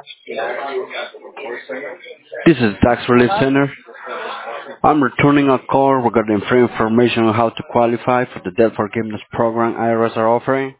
This is Tax Relief Center. I'm returning a call regarding free information on how to qualify for the debt forgiveness program IRS are offering.